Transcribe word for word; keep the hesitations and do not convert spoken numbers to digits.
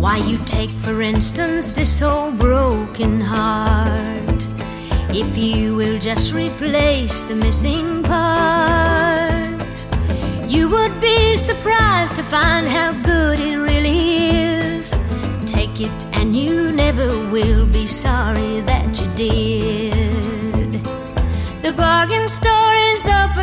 Why, you take, for instance, this old broken heart. If you will just replace the missing parts, you would be surprised to find how good it really is. Take it and you never will be sorry that you did. The bargain store is open